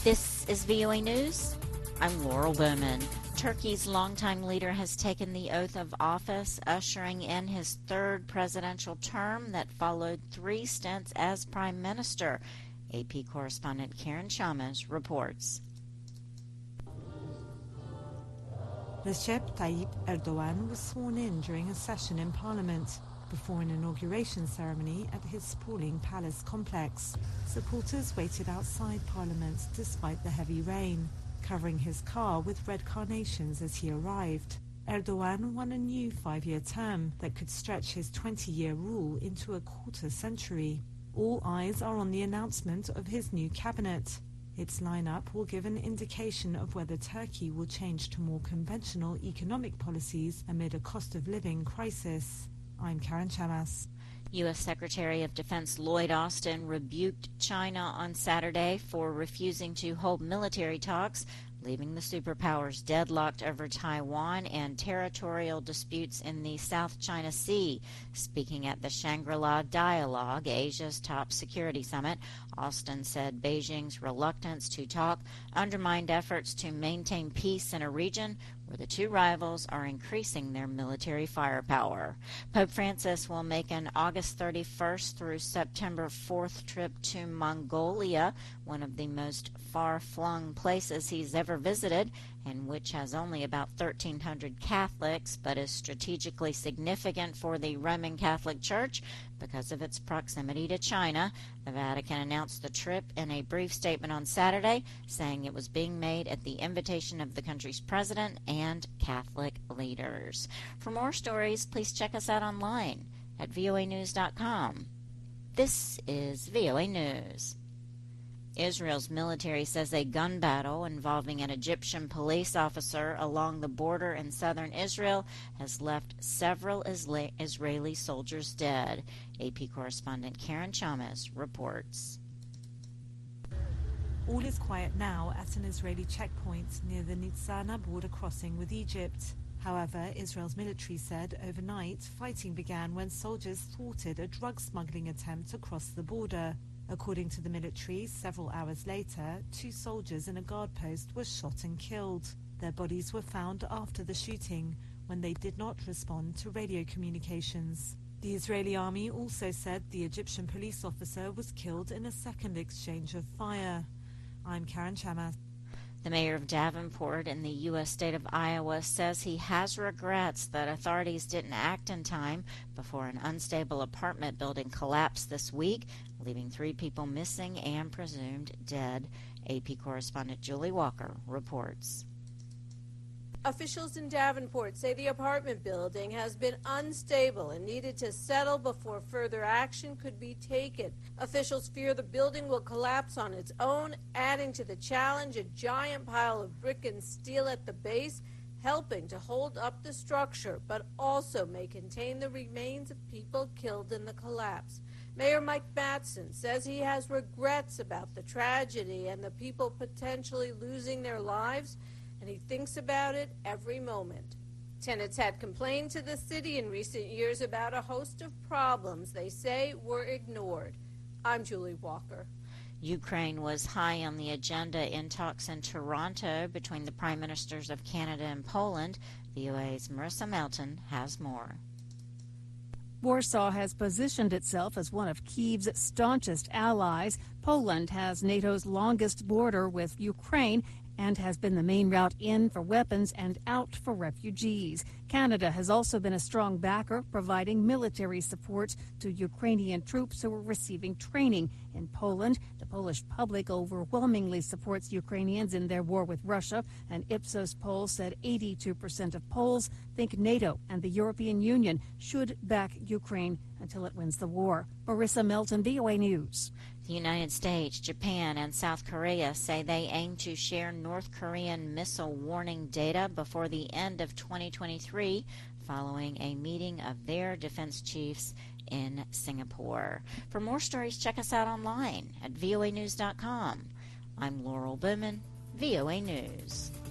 This is VOA News. I'm Laurel Bowman. Turkey's longtime leader has taken the oath of office, ushering in his third presidential term that followed 3 stints as prime minister. AP correspondent Karen Chalmers reports. Recep Tayyip Erdogan was sworn in during a session in Parliament before an inauguration ceremony at his sprawling palace complex. Supporters waited outside Parliament despite the heavy rain, covering his car with red carnations as he arrived. Erdogan won a new 5-year term that could stretch his 20-year rule into a quarter century. All eyes are on the announcement of his new cabinet. Its lineup will give an indication of whether Turkey will change to more conventional economic policies amid a cost of living crisis. I'm Karen Chamas. U.S. Secretary of Defense Lloyd Austin rebuked China on Saturday for refusing to hold military talks, leaving the superpowers deadlocked over Taiwan and territorial disputes in the South China Sea. Speaking at the Shangri-La Dialogue, Asia's top security summit, Austin said Beijing's reluctance to talk undermined efforts to maintain peace in a region where the two rivals are increasing their military firepower. Pope Francis will make an August 31st through September 4th trip to Mongolia, one of the most far-flung places he's ever visited, and which has only about 1,300 Catholics, but is strategically significant for the Roman Catholic Church because of its proximity to China. The Vatican announced the trip in a brief statement on Saturday, saying it was being made at the invitation of the country's president and Catholic leaders. For more stories, please check us out online at voanews.com. This is VOA News. Israel's military says a gun battle involving an Egyptian police officer along the border in southern Israel has left several Israeli soldiers dead. AP correspondent Karen Chalmers reports. All is quiet now at an Israeli checkpoint near the Nitzana border crossing with Egypt. However, Israel's military said overnight fighting began when soldiers thwarted a drug smuggling attempt across the border. According to the military, several hours later, 2 soldiers in a guard post were shot and killed. Their bodies were found after the shooting, when they did not respond to radio communications. The Israeli army also said the Egyptian police officer was killed in a second exchange of fire. I'm Karen Chamas. The mayor of Davenport in the U.S. state of Iowa says he has regrets that authorities didn't act in time before an unstable apartment building collapsed this week, leaving 3 people missing and presumed dead. AP correspondent Julie Walker reports. Officials in Davenport say the apartment building has been unstable and needed to settle before further action could be taken. Officials fear the building will collapse on its own, adding to the challenge a giant pile of brick and steel at the base, helping to hold up the structure, but also may contain the remains of people killed in the collapse. Mayor Mike Batson says he has regrets about the tragedy and the people potentially losing their lives, and he thinks about it every moment. Tenants had complained to the city in recent years about a host of problems they say were ignored. I'm Julie Walker. Ukraine was high on the agenda in talks in Toronto between the prime ministers of Canada and Poland. VOA's Marissa Melton has more. Warsaw has positioned itself as one of Kyiv's staunchest allies. Poland has NATO's longest border with Ukraine and has been the main route in for weapons and out for refugees. Canada has also been a strong backer, providing military support to Ukrainian troops who are receiving training in Poland. The Polish public overwhelmingly supports Ukrainians in their war with Russia. An Ipsos poll said 82% of Poles think NATO and the European Union should back Ukraine until it wins the war. Marissa Melton, VOA News. The United States, Japan, and South Korea say they aim to share North Korean missile warning data before the end of 2023, following a meeting of their defense chiefs in Singapore. For more stories, check us out online at voanews.com. I'm Laurel Bowman, VOA News.